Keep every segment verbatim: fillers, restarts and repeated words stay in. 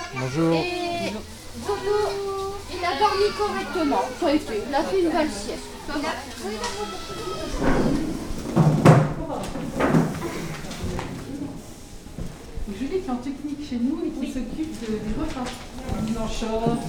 Bonjour. Et Dodo, il a dormi correctement. Ça a été, il a fait une belle sieste. Ça va. Julie qui est en technique chez nous et qui oui. s'occupe de, des repas. Mise en chauffe.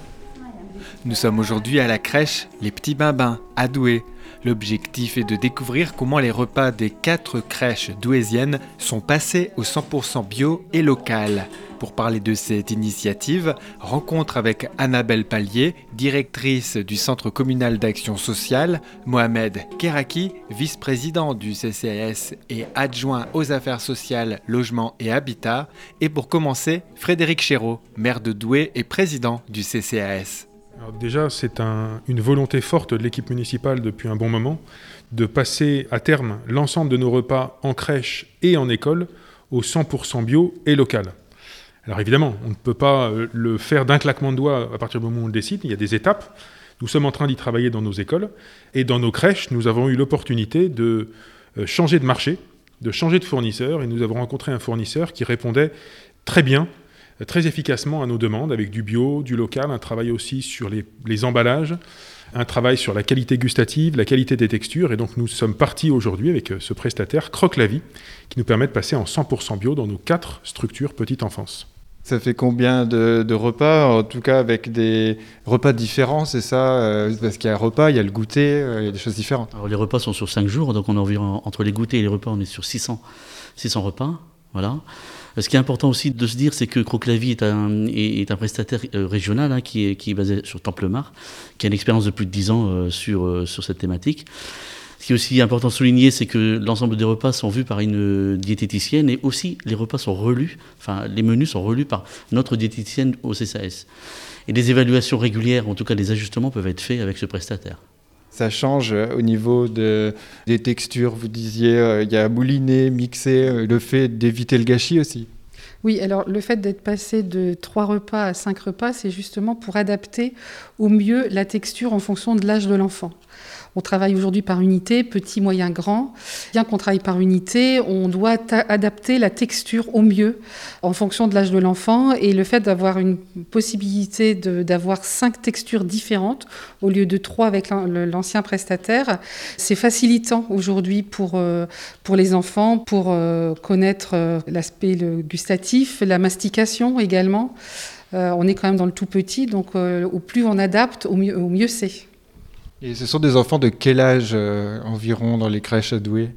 Nous sommes aujourd'hui à la crèche Les Petits Bimbins à Douai. L'objectif est de découvrir comment les repas des quatre crèches douaisiennes sont passés au cent pour cent bio et local. Pour parler de cette initiative, rencontre avec Annabelle Pallier, directrice du Centre communal d'action sociale, Mohamed Keraki, vice-président du C C A S et adjoint aux affaires sociales, logement et habitat, et pour commencer, Frédéric Chéreau, maire de Douai et président du C C A S. Alors déjà, c'est un, une volonté forte de l'équipe municipale depuis un bon moment de passer à terme l'ensemble de nos repas en crèche et en école au cent pour cent bio et local. Alors évidemment, on ne peut pas le faire d'un claquement de doigts à partir du moment où on le décide, il y a des étapes. Nous sommes en train d'y travailler dans nos écoles et dans nos crèches, nous avons eu l'opportunité de changer de marché, de changer de fournisseur et nous avons rencontré un fournisseur qui répondait très bien, très efficacement à nos demandes, avec du bio, du local, un travail aussi sur les, les emballages, un travail sur la qualité gustative, la qualité des textures. Et donc nous sommes partis aujourd'hui avec ce prestataire Croque la Vie, qui nous permet de passer en cent pour cent bio dans nos quatre structures petite enfance. Ça fait combien de, de repas, en tout cas avec des repas différents, c'est ça? Parce qu'il y a un repas, il y a le goûter, il y a des choses différentes. Alors les repas sont sur cinq jours, donc on est environ, entre les goûters et les repas, on est sur six cents, six cents repas. Voilà. Ce qui est important aussi de se dire, c'est que Croque la Vie est un, est, est un prestataire euh, régional hein, qui, est, qui est basé sur Templemar, qui a une expérience de plus de dix ans euh, sur, euh, sur cette thématique. Ce qui est aussi important de souligner, c'est que l'ensemble des repas sont vus par une diététicienne et aussi les repas sont relus, enfin les menus sont relus par notre diététicienne au C C A S. Et des évaluations régulières, en tout cas des ajustements, peuvent être faits avec ce prestataire. Ça change au niveau de, des textures, vous disiez, euh, il y a mouliné, mixé, euh, le fait d'éviter le gâchis aussi. Oui, alors le fait d'être passé de trois repas à cinq repas, c'est justement pour adapter au mieux la texture en fonction de l'âge de l'enfant. On travaille aujourd'hui par unité, petit, moyen, grand. Bien qu'on travaille par unité, on doit ta- adapter la texture au mieux en fonction de l'âge de l'enfant. Et le fait d'avoir une possibilité de, d'avoir cinq textures différentes au lieu de trois avec l'ancien prestataire, c'est facilitant aujourd'hui pour, euh, pour les enfants, pour euh, connaître euh, l'aspect le gustatif, la mastication également. Euh, on est quand même dans le tout petit, donc euh, au plus on adapte, au mieux, au mieux c'est. Et ce sont des enfants de quel âge euh, environ dans les crèches à Douai?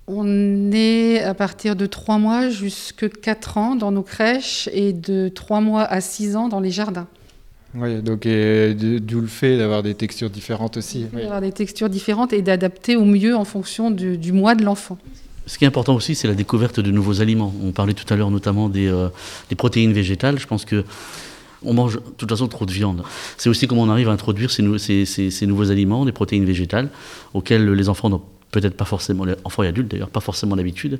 On est à partir de trois mois jusqu'à quatre ans dans nos crèches et de trois mois à six ans dans les jardins. Oui, donc et, d'où le fait d'avoir des textures différentes aussi. Oui. D'avoir des textures différentes et d'adapter au mieux en fonction du, du mois de l'enfant. Ce qui est important aussi, c'est la découverte de nouveaux aliments. On parlait tout à l'heure notamment des, euh, des protéines végétales. Je pense que on mange de toute façon trop de viande. C'est aussi comment on arrive à introduire ces, nou- ces, ces, ces nouveaux aliments, des protéines végétales, auxquels les enfants n'ont peut-être pas forcément, les enfants et adultes d'ailleurs, pas forcément l'habitude.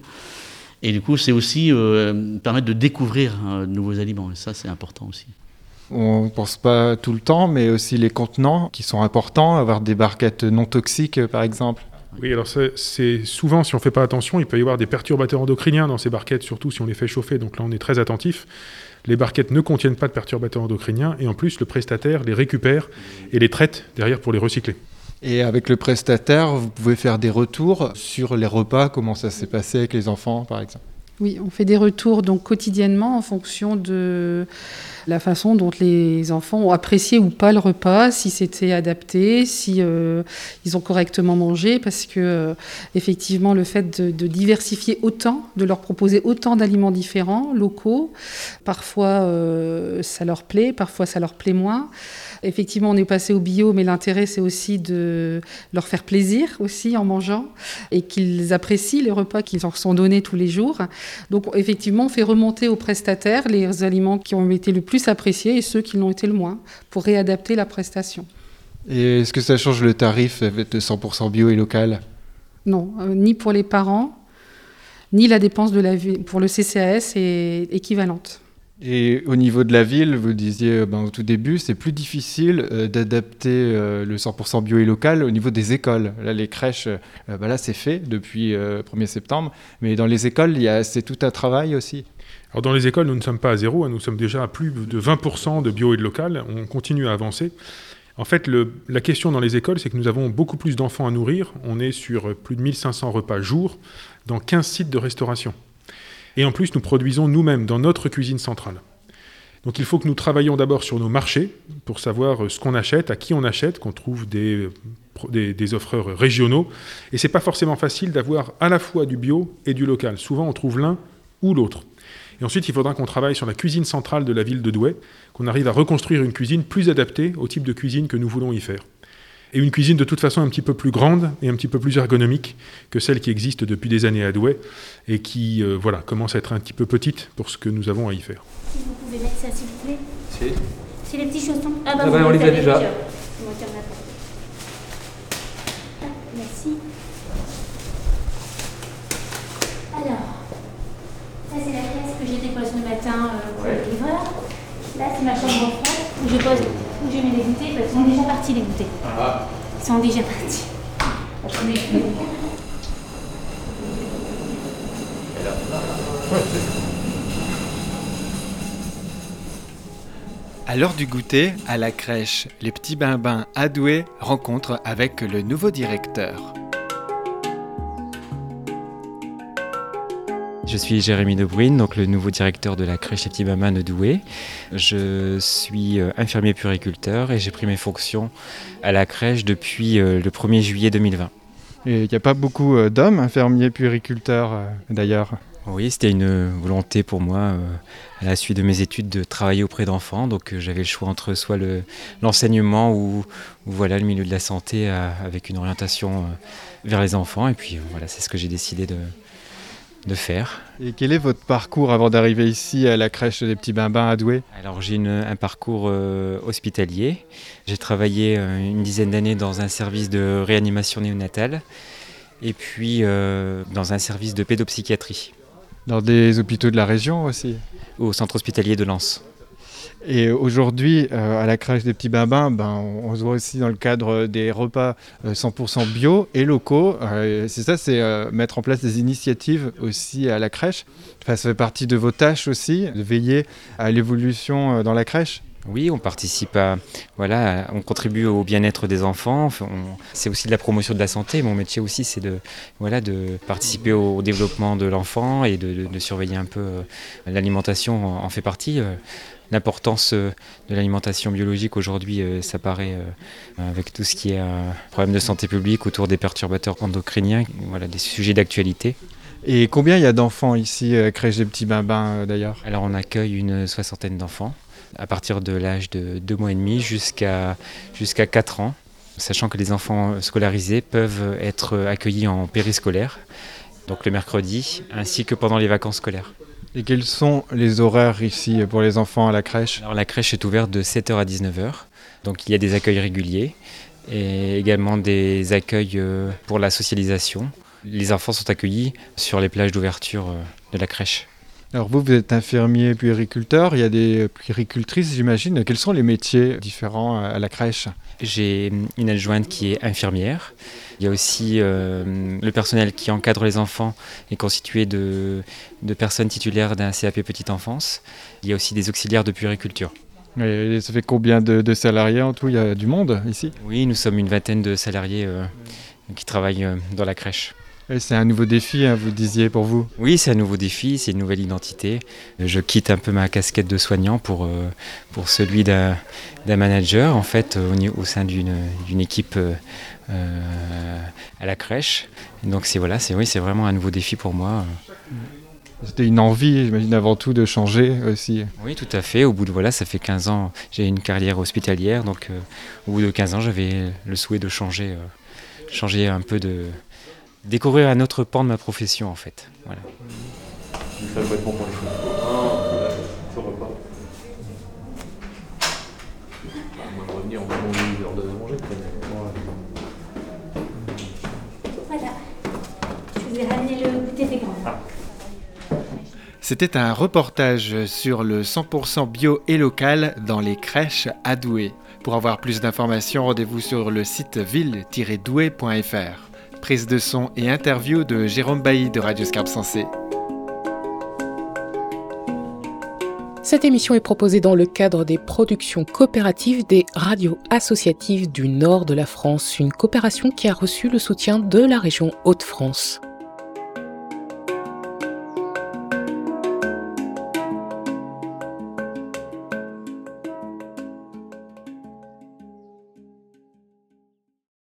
Et du coup, c'est aussi euh, permettre de découvrir euh, de nouveaux aliments. Et ça, c'est important aussi. On ne pense pas tout le temps, mais aussi les contenants qui sont importants, avoir des barquettes non toxiques par exemple. Oui, alors c'est, c'est souvent, si on ne fait pas attention, il peut y avoir des perturbateurs endocriniens dans ces barquettes, surtout si on les fait chauffer. Donc là, on est très attentif. Les barquettes ne contiennent pas de perturbateurs endocriniens et en plus, le prestataire les récupère et les traite derrière pour les recycler. Et avec le prestataire, vous pouvez faire des retours sur les repas, comment ça s'est passé avec les enfants par exemple? Oui, on fait des retours donc quotidiennement en fonction de la façon dont les enfants ont apprécié ou pas le repas, si c'était adapté, si euh, ils ont correctement mangé, parce que euh, effectivement le fait de, de diversifier autant, de leur proposer autant d'aliments différents, locaux, parfois euh, ça leur plaît, parfois ça leur plaît moins. Effectivement, on est passé au bio, mais l'intérêt, c'est aussi de leur faire plaisir aussi en mangeant et qu'ils apprécient les repas qui leur sont donnés tous les jours. Donc, effectivement, on fait remonter aux prestataires les aliments qui ont été le plus appréciés et ceux qui l'ont été le moins pour réadapter la prestation. Et est-ce que ça change le tarif de cent pour cent bio et local? Non, euh, ni pour les parents, ni la dépense de la vie pour le C C A S est équivalente. Et au niveau de la ville, vous disiez ben, au tout début, c'est plus difficile euh, d'adapter euh, le cent pour cent bio et local au niveau des écoles. Là, les crèches, euh, ben là, c'est fait depuis euh, premier septembre. Mais dans les écoles, il y a, c'est tout un travail aussi. Alors dans les écoles, nous ne sommes pas à zéro, hein, nous sommes déjà à plus de vingt pour cent de bio et de local, on continue à avancer. En fait, le, la question dans les écoles, c'est que nous avons beaucoup plus d'enfants à nourrir, on est sur plus de mille cinq cents repas jour dans quinze sites de restauration. Et en plus, nous produisons nous-mêmes dans notre cuisine centrale. Donc il faut que nous travaillions d'abord sur nos marchés pour savoir ce qu'on achète, à qui on achète, qu'on trouve des, des, des offreurs régionaux. Et ce n'est pas forcément facile d'avoir à la fois du bio et du local. Souvent, on trouve l'un ou l'autre. Et ensuite, il faudra qu'on travaille sur la cuisine centrale de la ville de Douai, qu'on arrive à reconstruire une cuisine plus adaptée au type de cuisine que nous voulons y faire. Et une cuisine de toute façon un petit peu plus grande et un petit peu plus ergonomique que celle qui existe depuis des années à Douai et qui euh, voilà, commence à être un petit peu petite pour ce que nous avons à y faire. Si vous pouvez mettre ça, s'il vous plaît. Si. C'est les petits chaussons. Ah bah, Ah bah on les a déjà. déjà. Moi, je regarde la porte. Ah, merci. Alors, ça c'est la pièce que j'ai déposée le matin euh, pour Ouais. le livreur. Là c'est ma chambre froide où je pose, où je mets les goûters parce qu'ils sont déjà partis les goûters. Ah. Ils sont déjà partis. Je mets plus. À l'heure du goûter, à la crèche, les petits Bimbins à Douai rencontrent avec le nouveau directeur. Je suis Jérémy Debruyne, donc le nouveau directeur de la crèche Les Petits Bimbins de Douai. Je suis infirmier puériculteur et j'ai pris mes fonctions à la crèche depuis le premier juillet deux mille vingt. Et il n'y a pas beaucoup d'hommes infirmiers puériculteurs d'ailleurs. Oui, c'était une volonté pour moi, euh, à la suite de mes études, de travailler auprès d'enfants. Donc euh, j'avais le choix entre soit le, l'enseignement ou, ou voilà, le milieu de la santé euh, avec une orientation euh, vers les enfants. Et puis euh, voilà, c'est ce que j'ai décidé de, de faire. Et quel est votre parcours avant d'arriver ici à la crèche des Petits Bimbins à Douai ? Alors j'ai une, un parcours euh, hospitalier. J'ai travaillé euh, une dizaine d'années dans un service de réanimation néonatale et puis euh, dans un service de pédopsychiatrie. Dans des hôpitaux de la région aussi. Au centre hospitalier de Lens. Et aujourd'hui, euh, à la crèche des Petits Bimbins, ben, on, on se voit aussi dans le cadre des repas euh, cent pour cent bio et locaux. Euh, c'est ça, c'est euh, mettre en place des initiatives aussi à la crèche. Enfin, ça fait partie de vos tâches aussi, de veiller à l'évolution euh, dans la crèche. Oui, on participe à, voilà, on contribue au bien-être des enfants. On, c'est aussi de la promotion de la santé. Mon métier aussi, c'est de, voilà, de participer au développement de l'enfant et de, de, de surveiller un peu euh, l'alimentation en, en fait partie. Euh, l'importance euh, de l'alimentation biologique aujourd'hui, euh, ça paraît euh, avec tout ce qui est euh, problème de santé publique autour des perturbateurs endocriniens, voilà, des sujets d'actualité. Et combien il y a d'enfants ici à la crèche des Petits Bimbins d'ailleurs ? Alors on accueille une soixantaine d'enfants, à partir de l'âge de deux mois et demi jusqu'à, jusqu'à quatre ans, sachant que les enfants scolarisés peuvent être accueillis en périscolaire, donc le mercredi, ainsi que pendant les vacances scolaires. Et quels sont les horaires ici pour les enfants à la crèche ? Alors la crèche est ouverte de sept heures à dix-neuf heures, donc il y a des accueils réguliers et également des accueils pour la socialisation. Les enfants sont accueillis sur les plages d'ouverture de la crèche. Alors vous, vous êtes infirmier puériculteur, il y a des puéricultrices j'imagine. Quels sont les métiers différents à la crèche ? J'ai une adjointe qui est infirmière. Il y a aussi euh, le personnel qui encadre les enfants est constitué de, de personnes titulaires d'un C A P petite enfance. Il y a aussi des auxiliaires de puériculture. Et ça fait combien de, de salariés en tout ? Il y a du monde ici ? Oui, nous sommes une vingtaine de salariés euh, qui travaillent euh, dans la crèche. Et c'est un nouveau défi, hein, vous disiez, pour vous ? Oui, c'est un nouveau défi, c'est une nouvelle identité. Je quitte un peu ma casquette de soignant pour, euh, pour celui d'un, d'un manager, en fait, au, au sein d'une, d'une équipe euh, à la crèche. Donc c'est, voilà, c'est, oui, c'est vraiment un nouveau défi pour moi. C'était une envie, j'imagine, avant tout, de changer aussi. Oui, tout à fait. Au bout de, voilà, ça fait quinze ans, j'ai une carrière hospitalière, donc euh, au bout de quinze ans, j'avais le souhait de changer, euh, changer un peu de... découvrir un autre pan de ma profession en fait. Voilà. Ça va être bon pour les choses. Ah, ce repas. On va revenir au moment où il est l'heure de manger. Voilà. Je vous ai ramené le goûter des grands. Ah. C'était un reportage sur le cent pour cent bio et local dans les crèches à Douai. Pour avoir plus d'informations, rendez-vous sur le site ville tiret douai point f r. Prise de son et interview de Jérôme Bailly de Radio Scarpe Sensée. Cette émission est proposée dans le cadre des productions coopératives des radios associatives du nord de la France, une coopération qui a reçu le soutien de la région Hauts-de-France.